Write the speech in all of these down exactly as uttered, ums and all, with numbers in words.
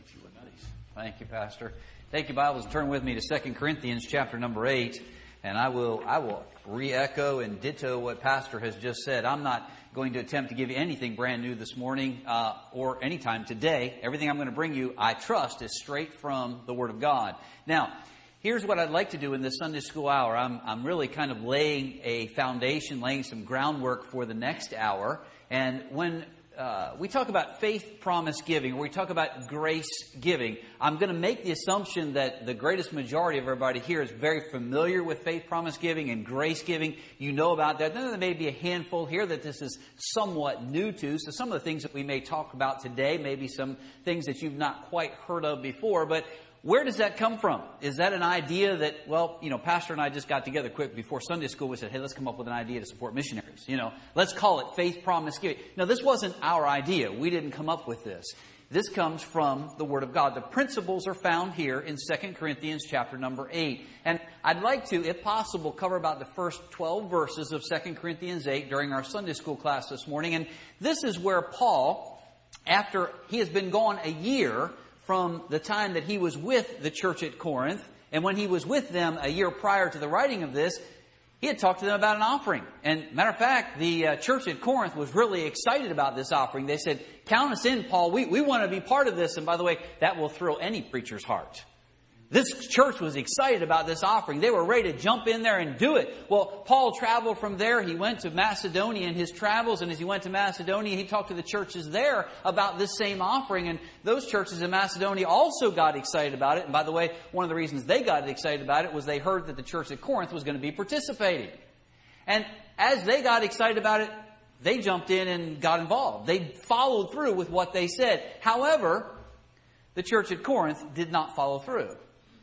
if you would, please. Thank you, Pastor. Take your Bibles and turn with me to Second Corinthians chapter number eight. And I will I will re-echo and ditto what Pastor has just said. I'm not going to attempt to give you anything brand new this morning uh, or anytime today. Everything I'm going to bring you, I trust, is straight from the Word of God. Now, here's what I'd like to do in this Sunday school hour. I'm, I'm really kind of laying a foundation, laying some groundwork for the next hour. And when uh, we talk about faith promise giving, or we talk about grace giving, I'm going to make the assumption that the greatest majority of everybody here is very familiar with faith promise giving and grace giving. You know about that. Then there may be a handful here that this is somewhat new to. So some of the things that we may talk about today may be some things that you've not quite heard of before. But where does that come from? Is that an idea that, well, you know, Pastor and I just got together quick before Sunday school. We said, hey, let's come up with an idea to support missionaries. You know, let's call it faith promise giving. No, this wasn't our idea. We didn't come up with this. This comes from the Word of God. The principles are found here in Second Corinthians chapter number eight. And I'd like to, if possible, cover about the first twelve verses of Second Corinthians eight during our Sunday school class this morning. And this is where Paul, after he has been gone a year from the time that he was with the church at Corinth, and when he was with them a year prior to the writing of this, he had talked to them about an offering. And matter of fact, the uh, church at Corinth was really excited about this offering. They said, count us in, Paul. We, we want to be part of this. And by the way, that will thrill any preacher's heart. This church was excited about this offering. They were ready to jump in there and do it. Well, Paul traveled from there. He went to Macedonia in his travels. And as he went to Macedonia, he talked to the churches there about this same offering. And those churches in Macedonia also got excited about it. And by the way, one of the reasons they got excited about it was they heard that the church at Corinth was going to be participating. And as they got excited about it, they jumped in and got involved. They followed through with what they said. However, the church at Corinth did not follow through.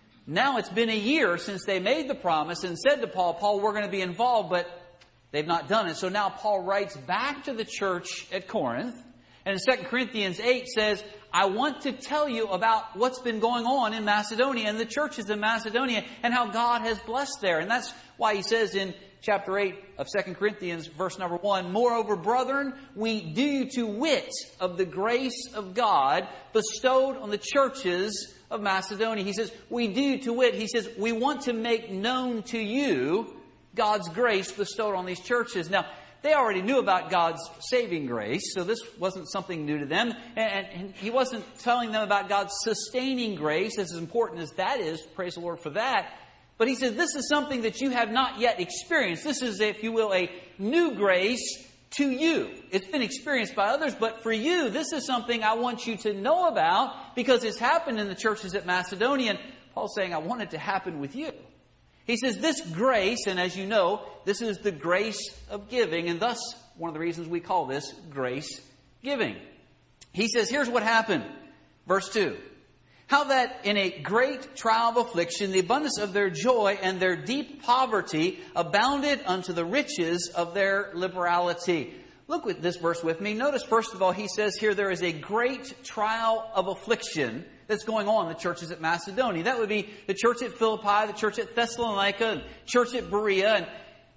Now it's been a year since they made the promise and said to Paul, Paul, we're going to be involved, but they've not done it. So now Paul writes back to the church at Corinth. And in Second Corinthians eight says, I want to tell you about what's been going on in Macedonia and the churches in Macedonia and how God has blessed there. And that's why he says in chapter eight of Second Corinthians, verse number one, moreover, brethren, we do you to wit of the grace of God bestowed on the churches of Macedonia. He says, we do to wit. He says, we want to make known to you God's grace bestowed on these churches. Now, they already knew about God's saving grace, so this wasn't something new to them. And, and he wasn't telling them about God's sustaining grace, as important as that is. Praise the Lord for that. But he says, this is something that you have not yet experienced. This is, if you will, a new grace to you. It's been experienced by others, but for you, this is something I want you to know about because it's happened in the churches at Macedonia. And Paul's saying, I want it to happen with you. He says, this grace, and as you know, this is the grace of giving, and thus one of the reasons we call this grace giving. He says, here's what happened. Verse two. How that in a great trial of affliction, the abundance of their joy and their deep poverty abounded unto the riches of their liberality. Look at this verse with me. Notice, first of all, he says here there is a great trial of affliction that's going on in the churches at Macedonia. That would be the church at Philippi, the church at Thessalonica, and church at Berea. And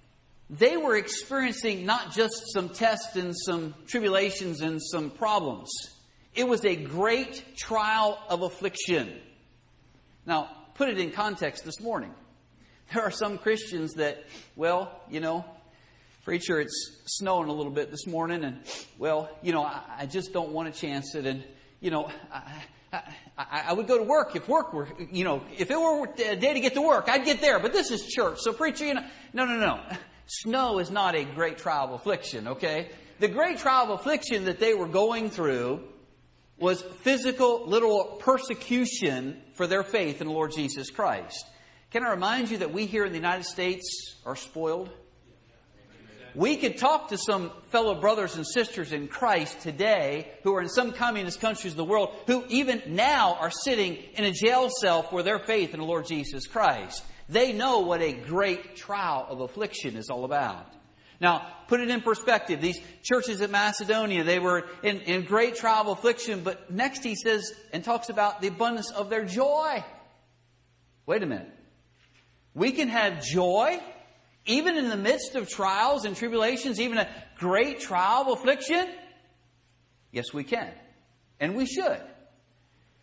they were experiencing not just some tests and some tribulations and some problems. It was a great trial of affliction. Now, put it in context this morning. There are some Christians that, well, you know, preacher, it's snowing a little bit this morning, and, well, you know, I, I just don't want to chance it. And, you know, I, I, I would go to work if work were, you know, if it were a day to get to work, I'd get there. But this is church. So, preacher, you know, no, no, no. Snow is not a great trial of affliction, okay? The great trial of affliction that they were going through was physical, literal persecution for their faith in the Lord Jesus Christ. Can I remind you that we here in the United States are spoiled? We could talk to some fellow brothers and sisters in Christ today who are in some communist countries of the world who even now are sitting in a jail cell for their faith in the Lord Jesus Christ. They know what a great trial of affliction is all about. Now, put it in perspective. These churches at Macedonia, they were in, in great trial of affliction. But next he says and talks about the abundance of their joy. Wait a minute. We can have joy even in the midst of trials and tribulations, even a great trial of affliction? Yes, we can. And we should.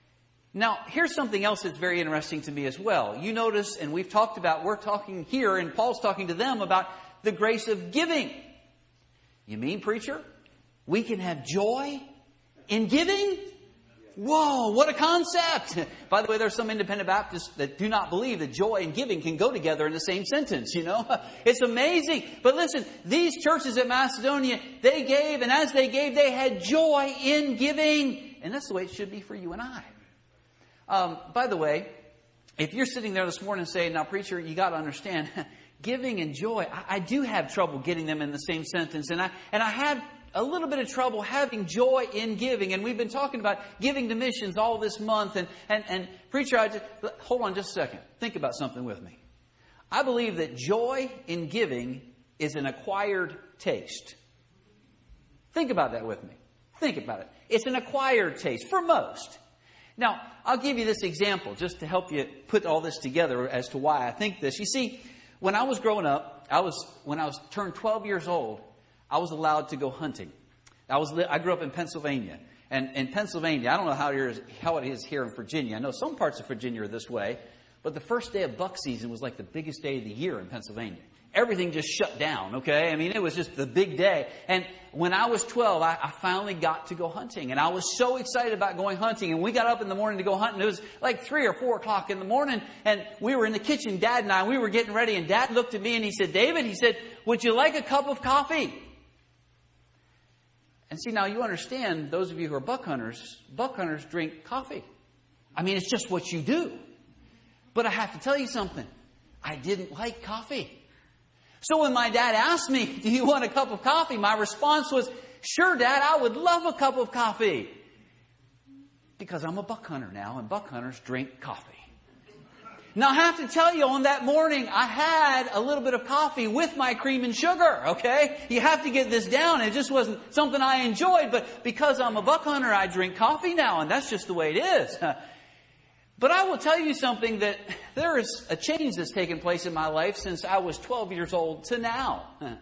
Now, here's something else that's very interesting to me as well. You notice, and we've talked about, we're talking here, and Paul's talking to them about the grace of giving. You mean, preacher, we can have joy in giving? Whoa, what a concept! By the way, there's some independent Baptists that do not believe that joy and giving can go together in the same sentence, you know? It's amazing. But listen, these churches at Macedonia, they gave, and as they gave, they had joy in giving. And that's the way it should be for you and I. Um, by the way, if you're sitting there this morning saying, now, preacher, you got to understand, giving and joy, I, I do have trouble getting them in the same sentence. And I, and I have a little bit of trouble having joy in giving. And we've been talking about giving to missions all this month. And, and, and preacher, I just, hold on just a second. Think about something with me. I believe that joy in giving is an acquired taste. Think about that with me. Think about it. It's an acquired taste for most. Now, I'll give you this example just to help you put all this together as to why I think this. You see, when I was growing up, I was when I was turned twelve years old, I was allowed to go hunting. I was I grew up in Pennsylvania. And in Pennsylvania, I don't know how it is, how it is here in Virginia. I know some parts of Virginia are this way. But the first day of buck season was like the biggest day of the year in Pennsylvania. Everything just shut down, okay? I mean, it was just the big day. And when I was twelve, I, I finally got to go hunting. And I was so excited about going hunting. And we got up in the morning to go hunting. It was like three or four o'clock in the morning. And we were in the kitchen, Dad and I. We were getting ready. And Dad looked at me and he said, David, he said, would you like a cup of coffee? And see, now you understand, those of you who are buck hunters, buck hunters drink coffee. I mean, it's just what you do. But I have to tell you something. I didn't like coffee. So when my dad asked me, do you want a cup of coffee? My response was, sure, Dad, I would love a cup of coffee. Because I'm a buck hunter now, and buck hunters drink coffee. Now, I have to tell you, on that morning, I had a little bit of coffee with my cream and sugar, okay? You have to get this down. It just wasn't something I enjoyed, but because I'm a buck hunter, I drink coffee now, and that's just the way it is. But I will tell you something, that there is a change that's taken place in my life since I was twelve years old to now.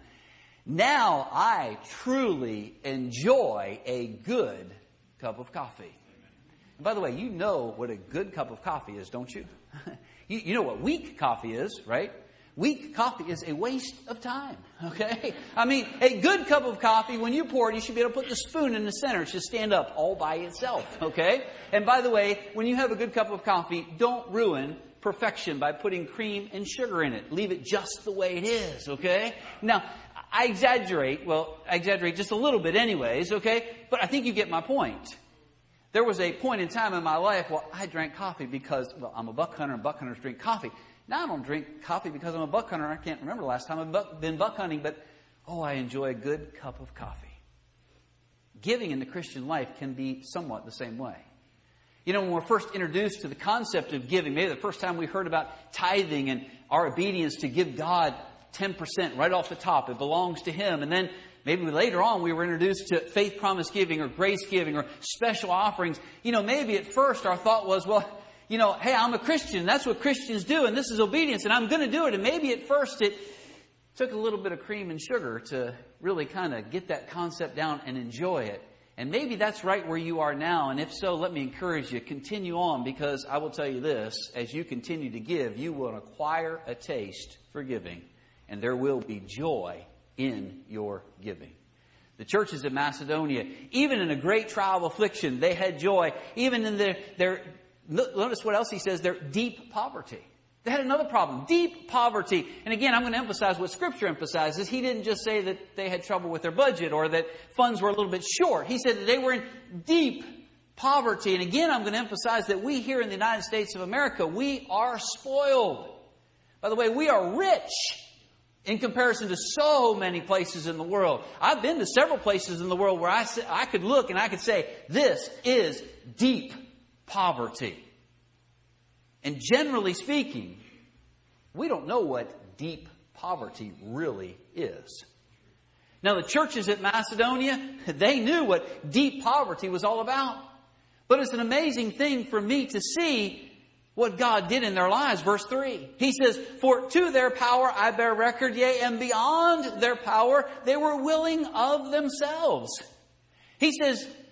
Now I truly enjoy a good cup of coffee. And by the way, you know what a good cup of coffee is, don't you? you? You know what weak coffee is, right? Weak coffee is a waste of time, okay? I mean, a good cup of coffee, when you pour it, you should be able to put the spoon in the center. It should stand up all by itself, okay? And by the way, when you have a good cup of coffee, don't ruin perfection by putting cream and sugar in it. Leave it just the way it is, okay? Now, I exaggerate. Well, I exaggerate just a little bit anyways, okay? But I think you get my point. There was a point in time in my life where I drank coffee because, well, I'm a buck hunter and buck hunters drink coffee. Now I don't drink coffee because I'm a buck hunter. I can't remember the last time I've buck, been buck hunting, but, oh, I enjoy a good cup of coffee. Giving in the Christian life can be somewhat the same way. You know, when we're first introduced to the concept of giving, maybe the first time we heard about tithing and our obedience to give God ten percent right off the top, it belongs to Him. And then maybe later on we were introduced to faith promise giving or grace giving or special offerings. You know, maybe at first our thought was, well, you know, hey, I'm a Christian. That's what Christians do, and this is obedience, and I'm going to do it. And maybe at first it took a little bit of cream and sugar to really kind of get that concept down and enjoy it. And maybe that's right where you are now. And if so, let me encourage you, continue on, because I will tell you this, as you continue to give, you will acquire a taste for giving, and there will be joy in your giving. The churches of Macedonia, even in a great trial of affliction, they had joy. Even in their, their notice what else he says, their deep poverty. They had another problem, deep poverty. And again, I'm going to emphasize what Scripture emphasizes. He didn't just say that they had trouble with their budget or that funds were a little bit short. He said that they were in deep poverty. And again, I'm going to emphasize that we here in the United States of America, we are spoiled. By the way, we are rich in comparison to so many places in the world. I've been to several places in the world where I, I could look and I could say, this is deep poverty. And generally speaking, we don't know what deep poverty really is. Now, the churches at Macedonia, they knew what deep poverty was all about. But it's an amazing thing for me to see what God did in their lives. Verse three, he says, for to their power I bear record, yea, and beyond their power they were willing of themselves. He says,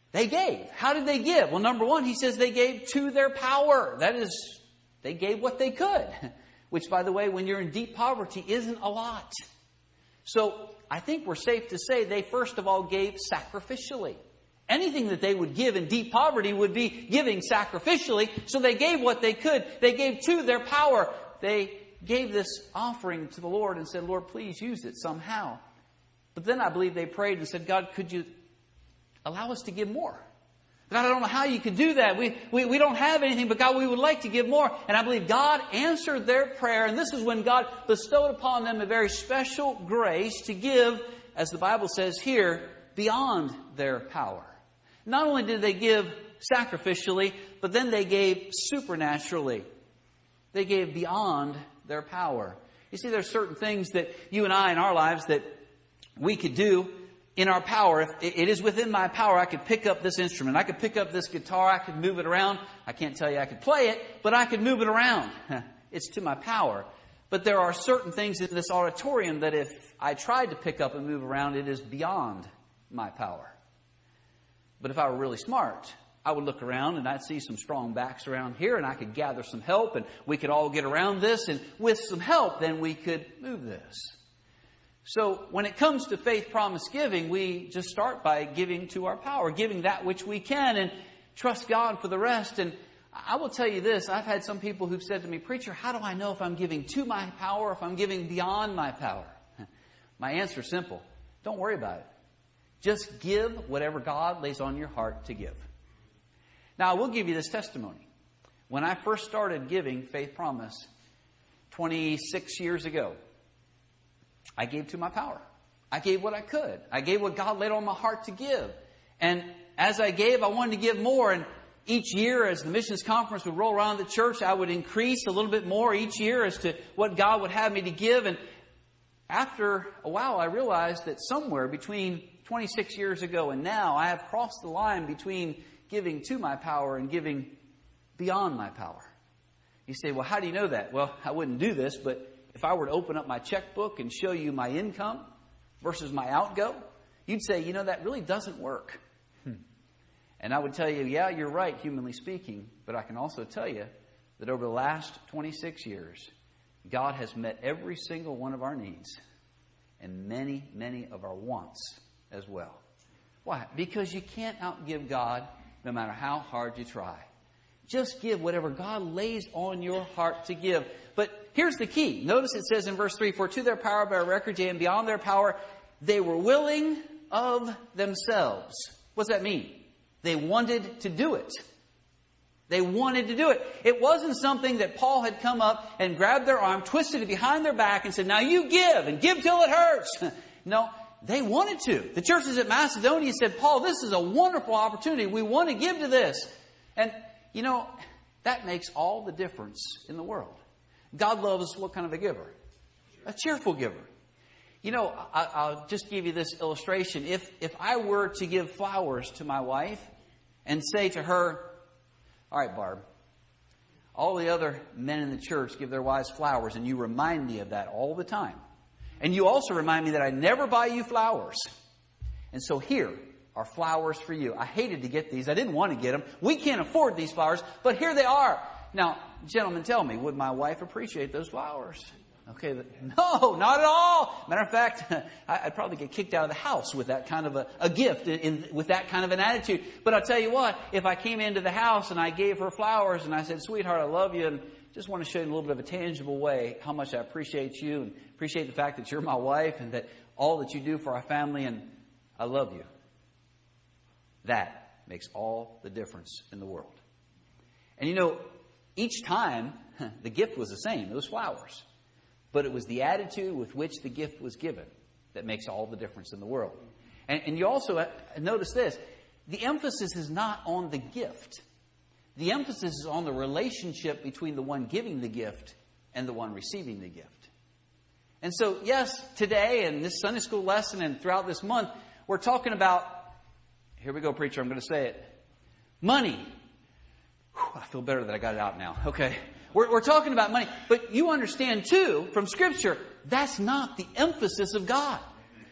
They gave. How did they give? Well, number one, he says they gave to their power. That is, they gave what they could. Which, by the way, when you're in deep poverty, isn't a lot. So, I think we're safe to say they first of all gave sacrificially. Anything that they would give in deep poverty would be giving sacrificially. So they gave what they could. They gave to their power. They gave this offering to the Lord and said, Lord, please use it somehow. But then I believe they prayed and said, God, could you allow us to give more? God, I don't know how you could do that. We, we, we don't have anything, but God, we would like to give more. And I believe God answered their prayer. And this is when God bestowed upon them a very special grace to give, as the Bible says here, beyond their power. Not only did they give sacrificially, but then they gave supernaturally. They gave beyond their power. You see, there's certain things that you and I in our lives that we could do in our power. If it is within my power, I could pick up this instrument. I could pick up this guitar. I could move it around. I can't tell you I could play it, but I could move it around. It's to my power. But there are certain things in this auditorium that if I tried to pick up and move around, it is beyond my power. But if I were really smart, I would look around and I'd see some strong backs around here and I could gather some help and we could all get around this. And with some help, then we could move this. So when it comes to faith promise giving, we just start by giving to our power, giving that which we can and trust God for the rest. And I will tell you this, I've had some people who've said to me, Preacher, how do I know if I'm giving to my power, if I'm giving beyond my power? My answer is simple. Don't worry about it. Just give whatever God lays on your heart to give. Now, I will give you this testimony. When I first started giving Faith Promise twenty-six years ago, I gave to my power. I gave what I could. I gave what God laid on my heart to give. And as I gave, I wanted to give more. And each year, as the missions conference would roll around the church, I would increase a little bit more each year as to what God would have me to give. And after a while, I realized that somewhere between twenty-six years ago and now, I have crossed the line between giving to my power and giving beyond my power. You say, well, how do you know that? Well, I wouldn't do this, but if I were to open up my checkbook and show you my income versus my outgo, you'd say, you know, that really doesn't work. Hmm. And I would tell you, yeah, you're right, humanly speaking. But I can also tell you that over the last twenty-six years, God has met every single one of our needs and many, many of our wants as well. Why? Because you can't outgive God no matter how hard you try. Just give whatever God lays on your heart to give. But here's the key. Notice it says in verse three, for to their power by a record, yea, and beyond their power, they were willing of themselves. What does that mean? They wanted to do it. They wanted to do it. It wasn't something that Paul had come up and grabbed their arm, twisted it behind their back and said, now you give and give till it hurts. No, they wanted to. The churches at Macedonia said, Paul, this is a wonderful opportunity. We want to give to this. And, you know, that makes all the difference in the world. God loves what kind of a giver? A cheerful giver. You know, I, I'll just give you this illustration. If, if I were to give flowers to my wife and say to her, all right, Barb, all the other men in the church give their wives flowers, and you remind me of that all the time. And you also remind me that I never buy you flowers. And so here are flowers for you. I hated to get these. I didn't want to get them. We can't afford these flowers, but here they are. Now, gentlemen, tell me, would my wife appreciate those flowers? Okay, no, not at all. Matter of fact, I'd probably get kicked out of the house with that kind of a, a gift, in, in, with that kind of an attitude. But I'll tell you what, if I came into the house and I gave her flowers and I said, sweetheart, I love you, and just want to show you in a little bit of a tangible way how much I appreciate you and appreciate the fact that you're my wife and that all that you do for our family, and I love you. That makes all the difference in the world. And you know, each time the gift was the same. It was flowers. But it was the attitude with which the gift was given that makes all the difference in the world. And, and you also notice this. The emphasis is not on the gift. The emphasis is on the relationship between the one giving the gift and the one receiving the gift. And so, yes, today and this Sunday school lesson and throughout this month, we're talking about, here we go, preacher, I'm going to say it, money. Whew, I feel better that I got it out now. Okay. We're, we're talking about money. But you understand, too, from Scripture, that's not the emphasis of God.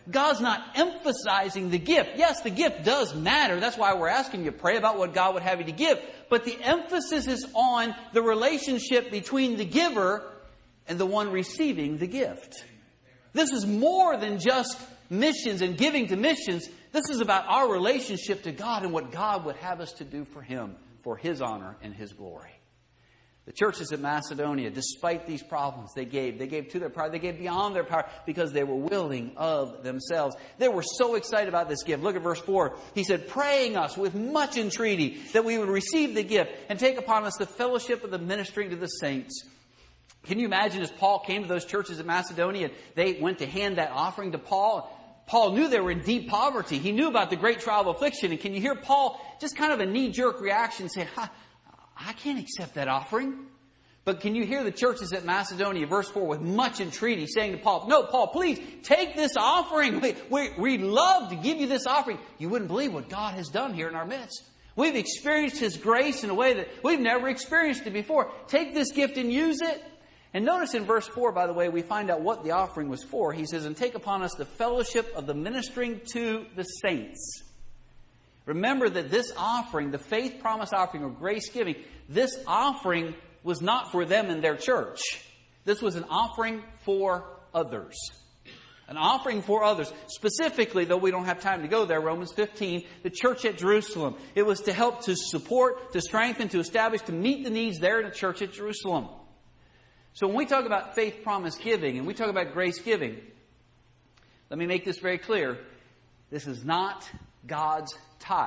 God's not emphasizing the gift. Yes, the gift does matter. That's why we're asking you to pray about what God would have you to give. But the emphasis is on the relationship between the giver and the one receiving the gift. This is more than just missions and giving to missions. This is about our relationship to God and what God would have us to do for Him, for His honor and His glory. The churches in Macedonia, despite these problems, they gave. They gave to their power. They gave beyond their power because they were willing of themselves. They were so excited about this gift. Look at verse four. He said, praying us with much entreaty that we would receive the gift and take upon us the fellowship of the ministering to the saints. Can you imagine as Paul came to those churches in Macedonia and they went to hand that offering to Paul? Paul knew they were in deep poverty. He knew about the great trial of affliction. And can you hear Paul, just kind of a knee-jerk reaction, saying, I can't accept that offering. But can you hear the churches at Macedonia, verse four, with much entreaty, saying to Paul, no, Paul, please take this offering. We, we, we'd love to give you this offering. You wouldn't believe what God has done here in our midst. We've experienced His grace in a way that we've never experienced it before. Take this gift and use it. And notice in verse four, by the way, we find out what the offering was for. He says, and take upon us the fellowship of the ministering to the saints. Remember that this offering, the faith promise offering or grace giving, this offering was not for them in their church. This was an offering for others. An offering for others. Specifically, though we don't have time to go there, Romans fifteen, the church at Jerusalem. It was to help to support, to strengthen, to establish, to meet the needs there in the church at Jerusalem. So when we talk about faith promise giving and we talk about grace giving, let me make this very clear. This is not God's tithe.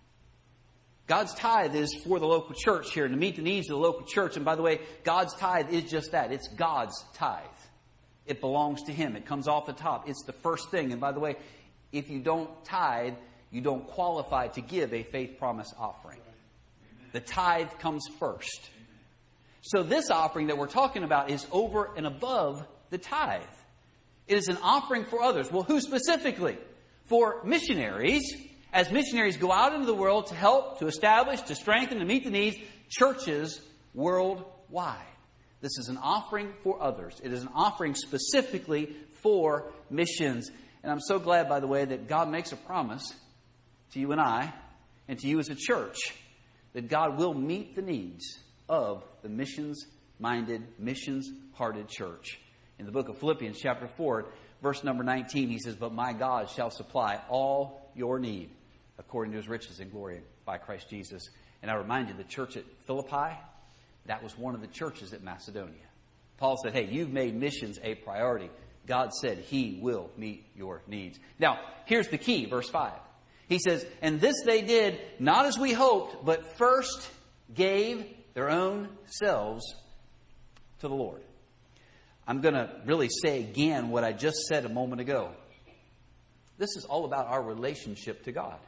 God's tithe is for the local church here to meet the needs of the local church. And by the way, God's tithe is just that. It's God's tithe. It belongs to Him. It comes off the top. It's the first thing. And by the way, if you don't tithe, you don't qualify to give a faith promise offering. The tithe comes first. So this offering that we're talking about is over and above the tithe. It is an offering for others. Well, who specifically? For missionaries. As missionaries go out into the world to help, to establish, to strengthen, to meet the needs, churches worldwide. This is an offering for others. It is an offering specifically for missions. And I'm so glad, by the way, that God makes a promise to you and I, and to you as a church, that God will meet the needs of the missions-minded, missions-hearted church. In the book of Philippians, chapter four, verse number nineteen, he says, but my God shall supply all your need according to His riches and glory by Christ Jesus. And I remind you, the church at Philippi, that was one of the churches at Macedonia. Paul said, hey, you've made missions a priority. God said He will meet your needs. Now, here's the key, verse five. He says, and this they did, not as we hoped, but first gave their own selves to the Lord. I'm going to really say again what I just said a moment ago. This is all about our relationship to God.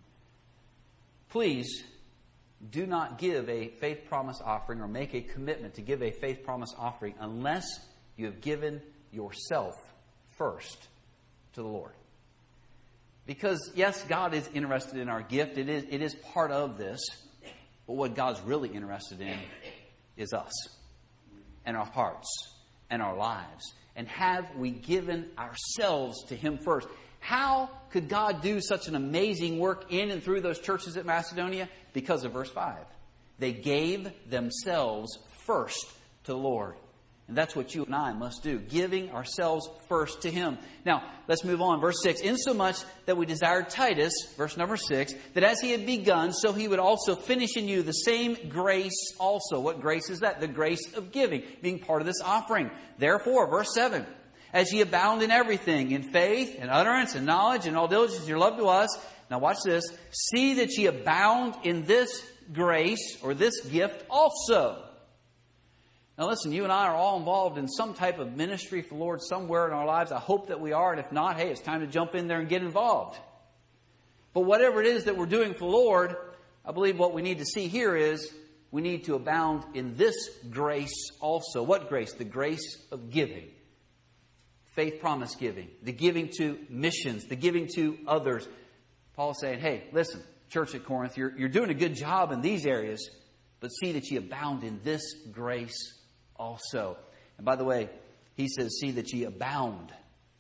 Please do not give a faith promise offering or make a commitment to give a faith promise offering unless you have given yourself first to the Lord. Because, yes, God is interested in our gift. It is, it is part of this. But what God's really interested in is us and our hearts and our lives. And have we given ourselves to Him first? How could God do such an amazing work in and through those churches at Macedonia? Because of verse five. They gave themselves first to the Lord. And that's what you and I must do. Giving ourselves first to Him. Now, let's move on. Verse six. Insomuch that we desired Titus, verse number six, that as he had begun, so he would also finish in you the same grace also. What grace is that? The grace of giving, being part of this offering. Therefore, verse seven. As ye abound in everything, in faith, and utterance, and knowledge, and all diligence, your love to us. Now watch this. See that ye abound in this grace, or this gift also. Now listen, you and I are all involved in some type of ministry for the Lord somewhere in our lives. I hope that we are. And if not, hey, it's time to jump in there and get involved. But whatever it is that we're doing for the Lord, I believe what we need to see here is we need to abound in this grace also. What grace? The grace of giving. Faith promise giving. The giving to missions. The giving to others. Paul's saying, hey, listen, church at Corinth, you're, you're doing a good job in these areas, but see that ye abound in this grace also. And by the way, he says, see that ye abound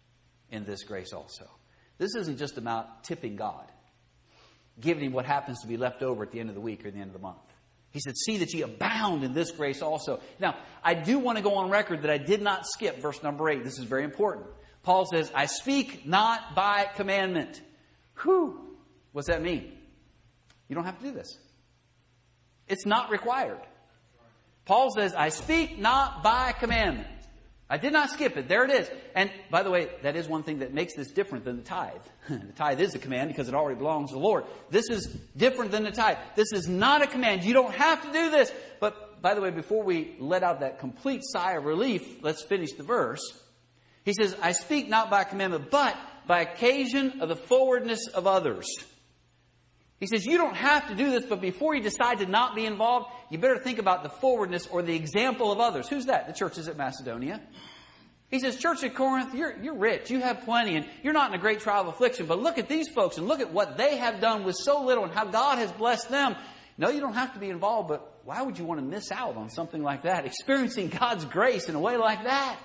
in this grace also. This isn't just about tipping God, giving him what happens to be left over at the end of the week or the end of the month. He said, see that ye abound in this grace also. Now, I do want to go on record that I did not skip verse number eight. This is very important. Paul says, I speak not by commandment. Whew. What's that mean? You don't have to do this. It's not required. Paul says, I speak not by commandment. I did not skip it. There it is. And by the way, that is one thing that makes this different than the tithe. The tithe is a command because it already belongs to the Lord. This is different than the tithe. This is not a command. You don't have to do this. But by the way, before we let out that complete sigh of relief, let's finish the verse. He says, I speak not by commandment, but by occasion of the forwardness of others. He says, you don't have to do this, but before you decide to not be involved, you better think about the forwardness or the example of others. Who's that? The churches at Macedonia. He says, Church at Corinth, you're, you're rich, you have plenty, and you're not in a great trial of affliction, but look at these folks and look at what they have done with so little and how God has blessed them. No, you don't have to be involved, but why would you want to miss out on something like that? Experiencing God's grace in a way like that.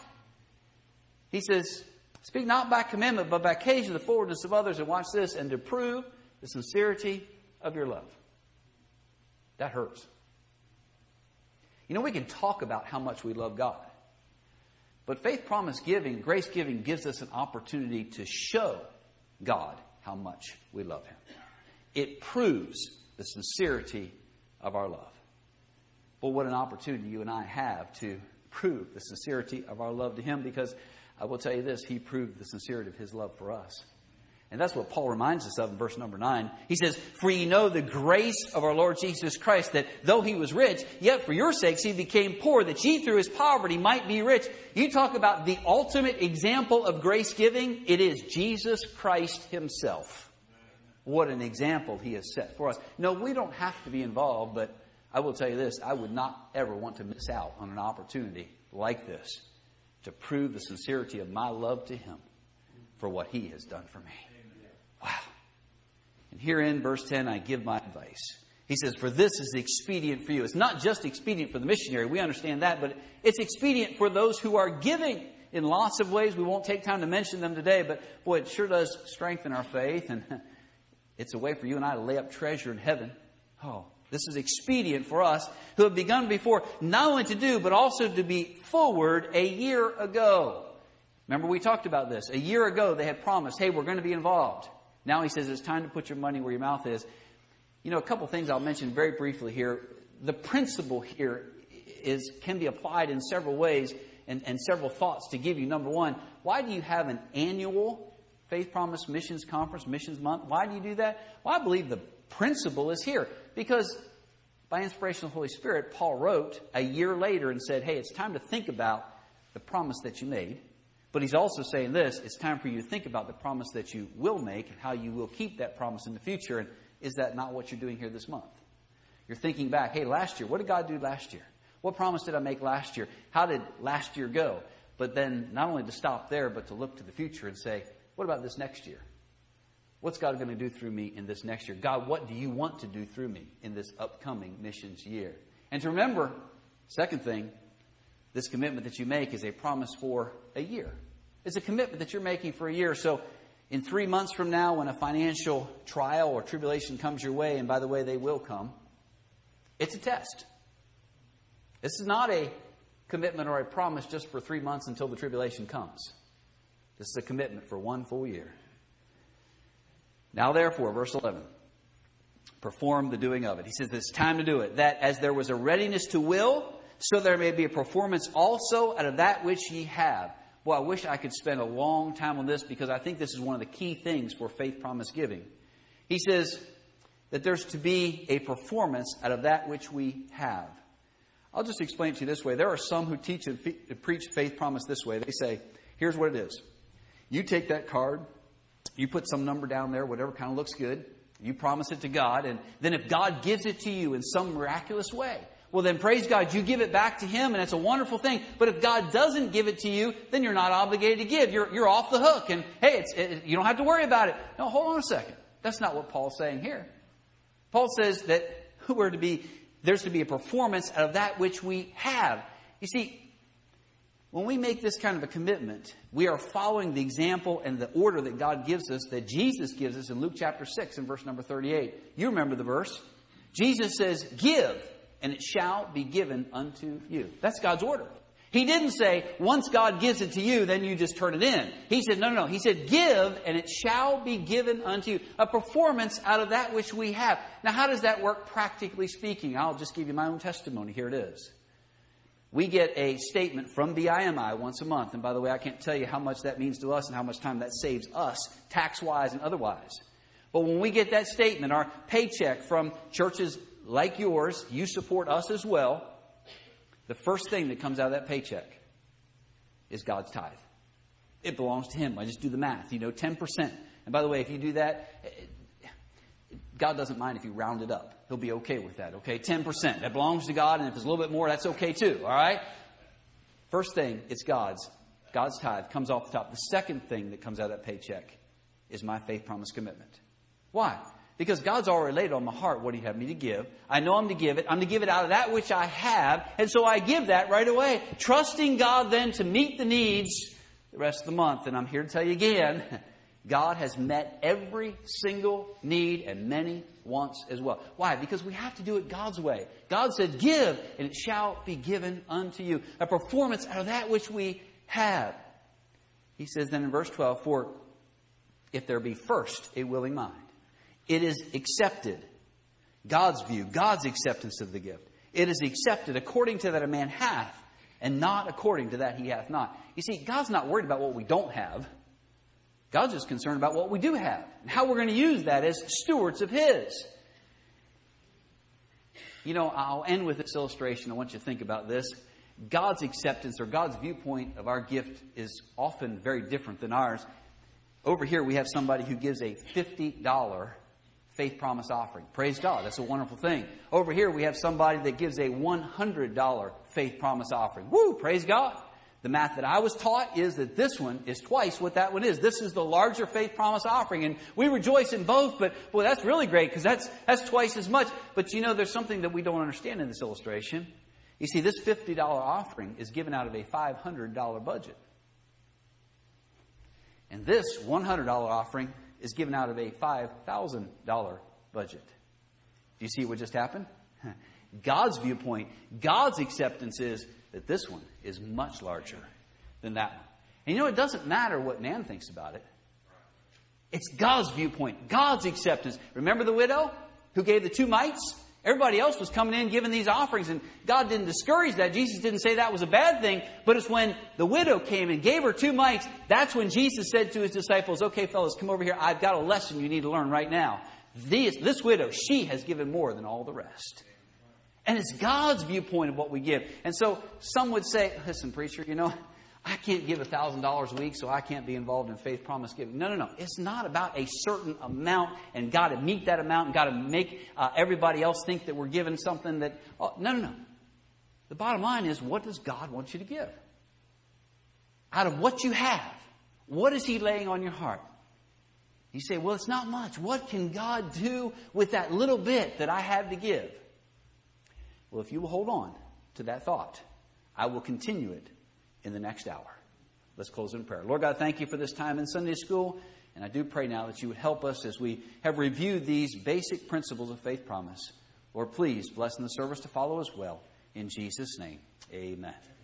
He says, speak not by commandment, but by occasion of the forwardness of others, and watch this, and to prove the sincerity of your love. That hurts. You know, we can talk about how much we love God. But faith promise giving, grace giving, gives us an opportunity to show God how much we love Him. It proves the sincerity of our love. Well, what an opportunity you and I have to prove the sincerity of our love to Him, because I will tell you this, He proved the sincerity of His love for us. And that's what Paul reminds us of in verse number nine. He says, for ye know the grace of our Lord Jesus Christ, that though He was rich, yet for your sakes He became poor, that ye through His poverty might be rich. You talk about the ultimate example of grace giving. It is Jesus Christ Himself. What an example He has set for us. No, we don't have to be involved, but I will tell you this, I would not ever want to miss out on an opportunity like this to prove the sincerity of my love to Him for what He has done for me. Wow. And here in verse ten, I give my advice. He says, for this is expedient for you. It's not just expedient for the missionary. We understand that, but it's expedient for those who are giving in lots of ways. We won't take time to mention them today, but boy, it sure does strengthen our faith. And it's a way for you and I to lay up treasure in heaven. Oh, this is expedient for us who have begun before, not only to do, but also to be forward a year ago. Remember, we talked about this. A year ago, they had promised, hey, we're going to be involved. Now He says it's time to put your money where your mouth is. You know, a couple things I'll mention very briefly here. The principle here is can be applied in several ways and, and several thoughts to give you. Number one, why do you have an annual Faith Promise Missions Conference, Missions Month? Why do you do that? Well, I believe the principle is here. Because by inspiration of the Holy Spirit, Paul wrote a year later and said, hey, it's time to think about the promise that you made. But he's also saying this, it's time for you to think about the promise that you will make and how you will keep that promise in the future. And is that not what you're doing here this month? You're thinking back, hey, last year, what did God do last year? What promise did I make last year? How did last year go? But then not only to stop there, but to look to the future and say, what about this next year? What's God going to do through me in this next year? God, what do you want to do through me in this upcoming missions year? And to remember, second thing, this commitment that you make is a promise for a year. It's a commitment that you're making for a year. So in three months from now, when a financial trial or tribulation comes your way, and by the way, they will come, it's a test. This is not a commitment or a promise just for three months until the tribulation comes. This is a commitment for one full year. Now therefore, verse eleven, perform the doing of it. He says it's time to do it. That as there was a readiness to will, so there may be a performance also out of that which ye have. Well, I wish I could spend a long time on this because I think this is one of the key things for faith promise giving. He says that there's to be a performance out of that which we have. I'll just explain it to you this way. There are some who teach and fe- preach faith promise this way. They say, here's what it is. You take that card, you put some number down there, whatever kind of looks good. You promise it to God, and then if God gives it to you in some miraculous way, well, then praise God, you give it back to Him, and it's a wonderful thing. But if God doesn't give it to you, then you're not obligated to give. You're, you're off the hook, and hey, it's, it, you don't have to worry about it. No, hold on a second. That's not what Paul's saying here. Paul says that we're to be, there's to be a performance out of that which we have. You see, When we make this kind of a commitment, we are following the example and the order that God gives us, that Jesus gives us in Luke chapter six and verse number thirty-eight. You remember the verse. Jesus says, give, and it shall be given unto you. That's God's order. He didn't say, once God gives it to you, then you just turn it in. He said, no, no, no. He said, give, and it shall be given unto you. A performance out of that which we have. Now, how does that work practically speaking? I'll just give you my own testimony. Here it is. We get a statement from B I M I once a month. And by the way, I can't tell you how much that means to us and how much time that saves us, tax-wise and otherwise. But when we get that statement, our paycheck from churches like yours, you support us as well, the first thing that comes out of that paycheck is God's tithe. It belongs to Him. I just do the math. You know, ten percent. And by the way, if you do that, God doesn't mind if you round it up. He'll be okay with that, okay? ten percent. That belongs to God, and if it's a little bit more, that's okay too, all right? First thing, it's God's. God's tithe comes off the top. The second thing that comes out of that paycheck is my faith promise commitment. Why? Because God's already laid on my heart what He'd have me to give. I know I'm to give it. I'm to give it out of that which I have. And so I give that right away. Trusting God then to meet the needs the rest of the month. And I'm here to tell you again, God has met every single need and many wants as well. Why? Because we have to do it God's way. God said, give, and it shall be given unto you. A performance out of that which we have. He says then in verse twelve, for if there be first a willing mind, it is accepted. God's view, God's acceptance of the gift. It is accepted according to that a man hath, and not according to that he hath not. You see, God's not worried about what we don't have. God's just concerned about what we do have, and how we're going to use that as stewards of His. You know, I'll end with this illustration. I want you to think about this. God's acceptance or God's viewpoint of our gift is often very different than ours. Over here we have somebody who gives a fifty dollars faith promise offering. Praise God. That's a wonderful thing. Over here we have somebody that gives a one hundred dollars faith promise offering. Woo! Praise God. The math that I was taught is that this one is twice what that one is. This is the larger faith promise offering. And we rejoice in both, but boy, that's really great because that's, that's twice as much. But you know, there's something that we don't understand in this illustration. You see, this fifty dollars offering is given out of a five hundred dollars budget. And this one hundred dollars offering is given out of a five thousand dollars budget. Do you see what just happened? God's viewpoint, God's acceptance is that this one is much larger than that one. And you know, it doesn't matter what man thinks about it. It's God's viewpoint, God's acceptance. Remember the widow who gave the two mites? Everybody else was coming in giving these offerings, and God didn't discourage that. Jesus didn't say that was a bad thing, but it's when the widow came and gave her two mites, that's when Jesus said to His disciples, okay, fellas, come over here. I've got a lesson you need to learn right now. This, this widow, she has given more than all the rest. And it's God's viewpoint of what we give. And so some would say, listen, preacher, you know, I can't give one thousand dollars a week, so I can't be involved in faith promise giving. No, no, no. It's not about a certain amount and got to meet that amount and got to make uh, everybody else think that we're giving something that... Oh, no, no, no. The bottom line is, what does God want you to give? Out of what you have, what is He laying on your heart? You say, well, it's not much. What can God do with that little bit that I have to give? Well, if you will hold on to that thought, I will continue it in the next hour. Let's close in prayer. Lord God, thank You for this time in Sunday school. And I do pray now that You would help us as we have reviewed these basic principles of faith promise. Lord, please bless in the service to follow as well. In Jesus' name, amen.